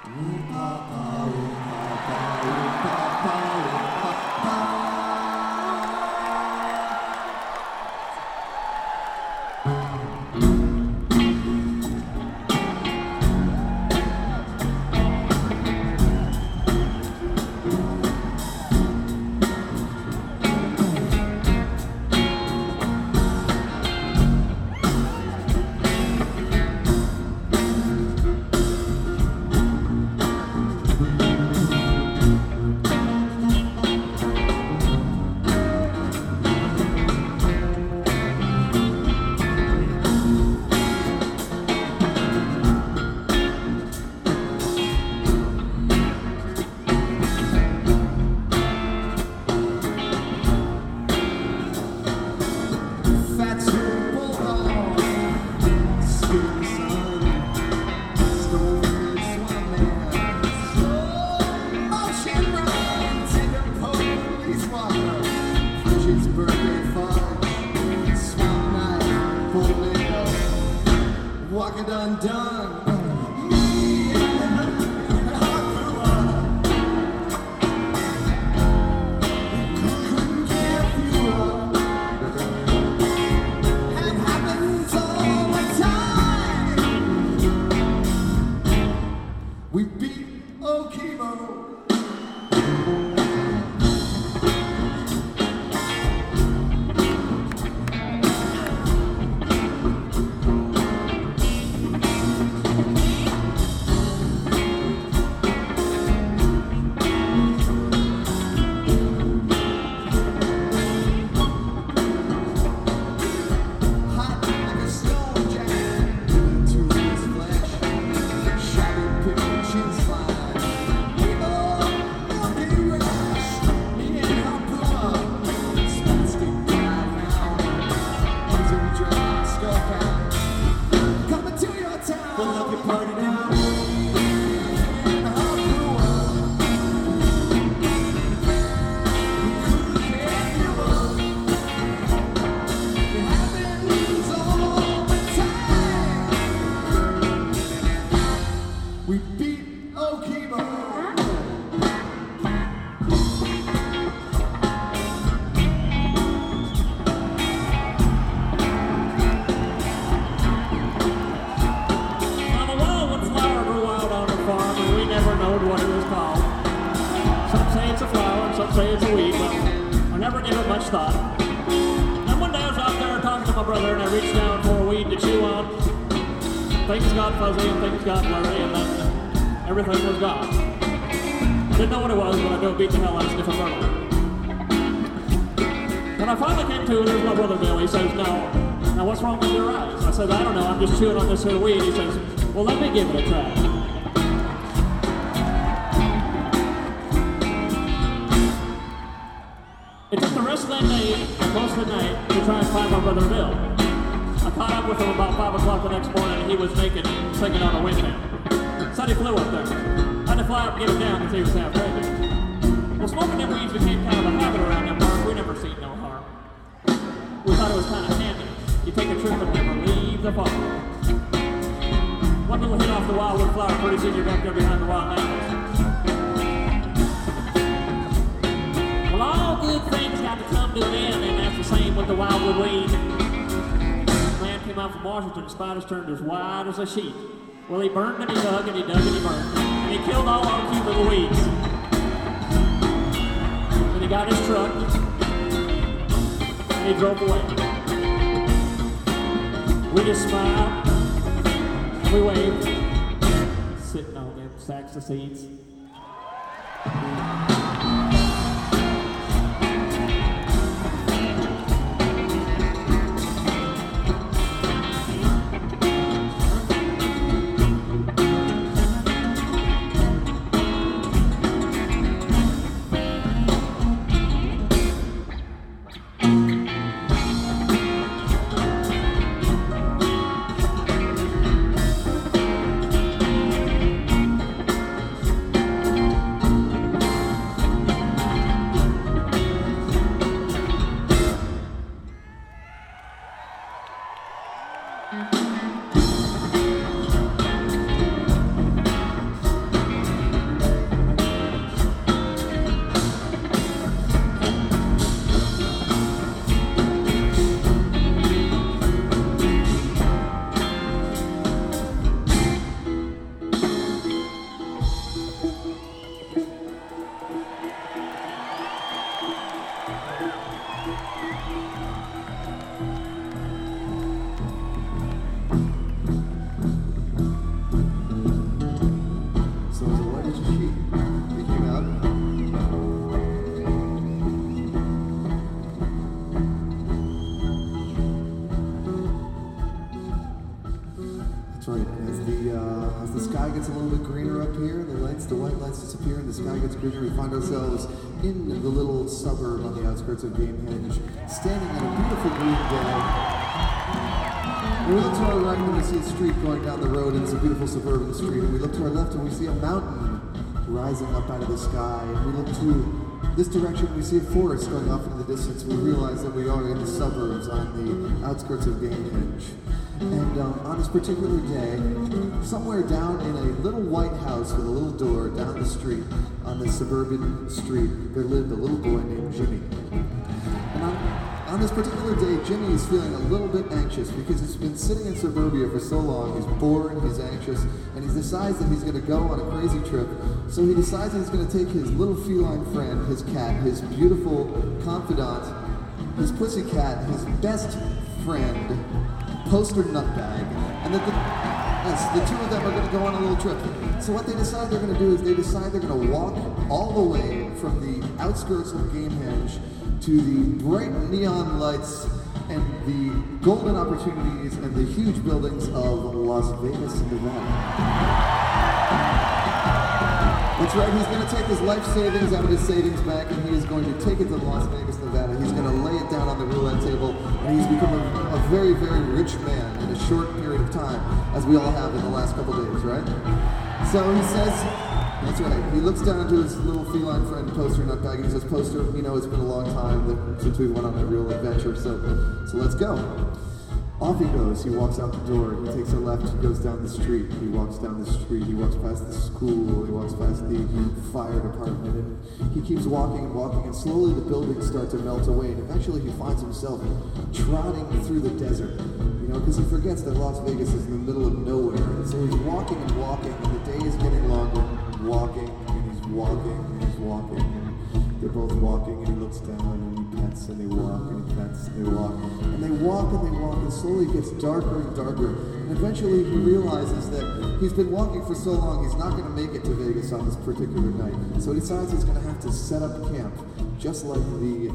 Chewing on this here weed, he says, well, let me give it a try. It took the rest of that day, most of the night, to try and find my brother Bill. I caught up with him about 5 o'clock the next morning, and he was singing on a windmill. Said he flew up there. I had to fly up and get him down because he was half crazy. Well, smoking them weeds became kind of a habit around that park. We never seen no harm. We thought it was kind of handy. You take a trip and never leave the park. One little hit off the wildwood flower, pretty soon you're back there behind the wild apples. Well, all good things got to come to an end, and that's the same with the wildwood weed. A man came out from Washington, spiders turned as wide as a sheet. Well, he burned and he dug and he dug and he burned, and he killed all our cute little weeds. And he got his truck, and he drove away. We just smiled, and we waved, sitting on them sacks of seeds. greener up here, the white lights disappear, and the sky gets greener. We find ourselves in the little suburb on the outskirts of Gamehenge, standing on a beautiful green day. And we look to our right and we see a street going down the road, and it's a beautiful suburban street. And we look to our left and we see a mountain rising up out of the sky. And we look to this direction and we see a forest going off into the distance. We realize that we are in the suburbs on the outskirts of Gamehenge. And on this particular day, somewhere down in a little white house with a little door down the street, on this suburban street, there lived a little boy named Jimmy. And on this particular day, Jimmy is feeling a little bit anxious because he's been sitting in suburbia for so long. He's bored, he's anxious, and he decides that he's going to go on a crazy trip. So he decides that he's going to take his little feline friend, his cat, his beautiful confidant, his pussy cat, his best friend, Poster Nutbag, and that the two of them are going to go on a little trip. So what they decide they're going to do is they decide they're going to walk all the way from the outskirts of Gamehenge to the bright neon lights and the golden opportunities and the huge buildings of Las Vegas, Nevada. That's right, he's going to take his life savings out of his savings bank and he is going to take it to Las Vegas, Nevada. He's going to lay it down on the roulette table and he's become a very, very rich man in a short period of time, as we all have in the last couple days, right? So he says, that's right, he looks down to his little feline friend, Poster Nutbag, and he says, Poster, you know, it's been a long time since we went on a real adventure, so let's go. Off he goes, he walks out the door, he takes a left, he goes down the street, he walks down the street, he walks past the school, he walks past the fire department, and he keeps walking and walking, and slowly the buildings start to melt away, and eventually he finds himself trotting through the desert, you know, because he forgets that Las Vegas is in the middle of nowhere, and so he's walking and walking, and the day is getting longer, walking, and he's walking, and he's walking, and they're both walking, and he looks down, and he pets, and they walk, and he pets, and they walk, and they walk, and they walk, and slowly it gets darker and darker, and eventually he realizes that he's been walking for so long, he's not going to make it to Vegas on this particular night, so he decides he's going to have to set up camp, just like the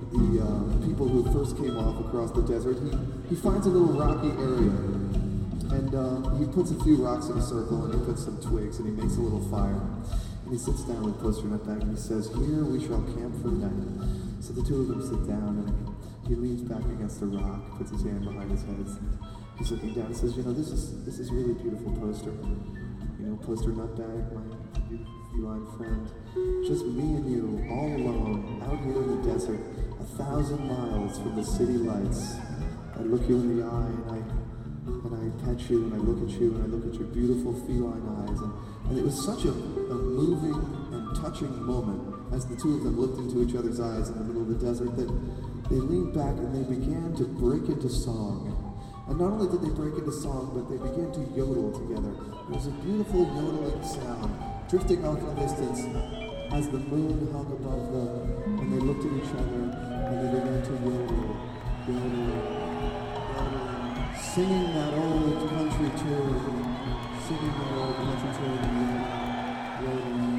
people who first came off across the desert. He finds a little rocky area, and he puts a few rocks in a circle, and he puts some twigs, and he makes a little fire. And he sits down with Poster Nutbag and he says, "Here we shall camp for the night." So the two of them sit down and he leans back against a rock, puts his hand behind his head, and he's looking down and says, "You know, this is really beautiful, Poster. You know, Poster Nutbag, my beautiful feline friend. Just me and you, all alone, out here in the desert, 1,000 miles from the city lights. I look you in the eye and I pet you and I look at you and I look at your beautiful feline eyes." And it was such a moving and touching moment as the two of them looked into each other's eyes in the middle of the desert that they leaned back and they began to break into song. And not only did they break into song, but they began to yodel together. It was a beautiful yodeling sound, drifting off in the distance as the moon hung above them, and they looked at each other and they began to yodel, yodeling, singing that old country tune. Singing the old country tune, yodeling.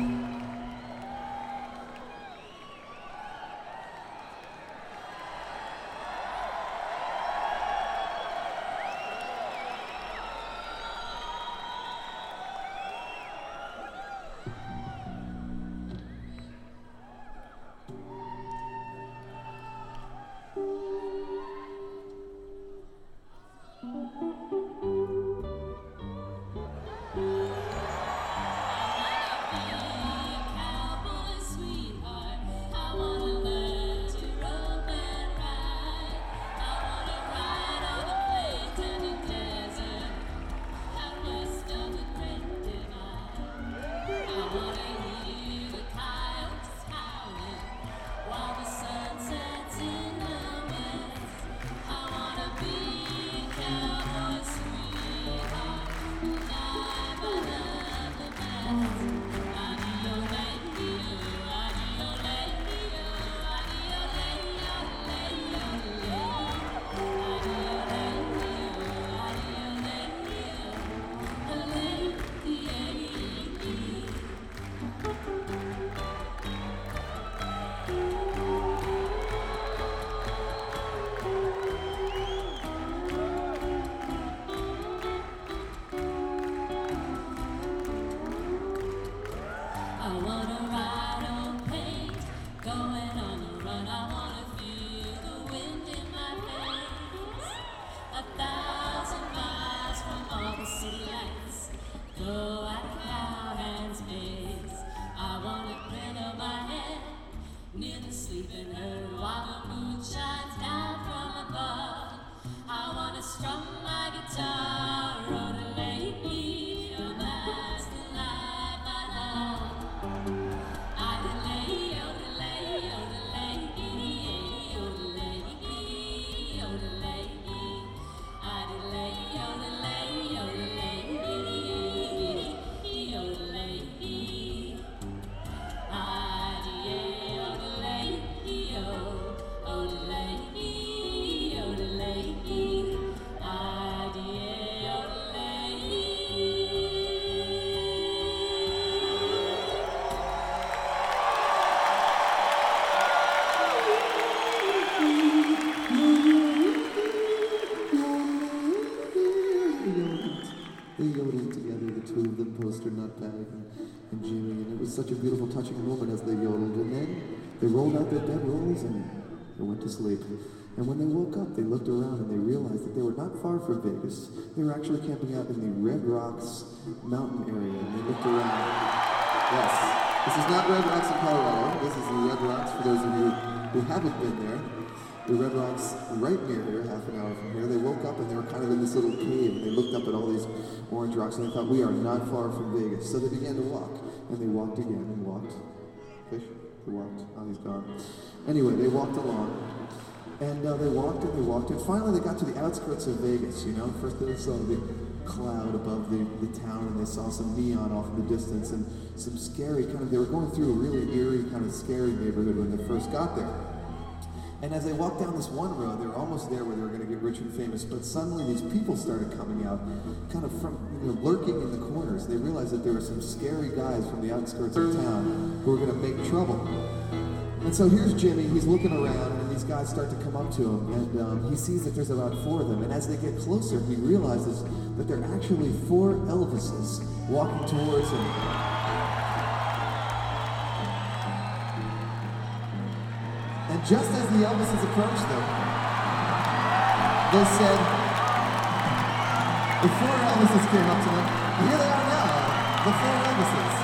and Jimmy, and it was such a beautiful, touching moment as they yodeled, and then they rolled out their bedrolls and they went to sleep. And when they woke up, they looked around and they realized that they were not far from Vegas. They were actually camping out in the Red Rocks mountain area, and they looked around. Yes, this is not Red Rocks in Colorado. This is the Red Rocks, for those of you who haven't been there. The Red Rocks right near here, half an hour from here. They woke up and they were kind of in this little cave, and they looked up at all these orange rocks, and they thought, we are not far from Vegas. So they began to walk, and they walked again and walked. Fish? They walked. Oh, he's gone. Anyway, they walked along. And they walked, and finally they got to the outskirts of Vegas, you know. First they saw the cloud above the town, and they saw some neon off in the distance, and some scary they were going through a really eerie, kind of scary neighborhood when they first got there. And as they walked down this one road, they were almost there where they were going to get rich and famous, but suddenly these people started coming out, kind of from, lurking in the corners. They realized that there were some scary guys from the outskirts of town who were going to make trouble. And so here's Jimmy, he's looking around, and these guys start to come up to him, and he sees that there's about 4 of them, and as they get closer, he realizes that there are actually 4 Elvises walking towards him. And just as the Elvises approached them, they said, the 4 Elvises came up to them, and here they are now, the 4 Elvises.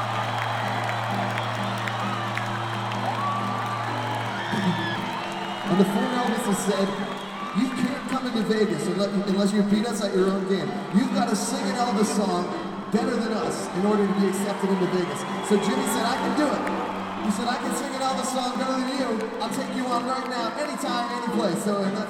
And the 4 Elvises said, you can't come into Vegas unless you beat us at your own game. You've got to sing an Elvis song better than us in order to be accepted into Vegas. So Jimmy said, I can do it. He said, I can sing an Elvis song better than you. I'll take you on right now, anytime, any place. So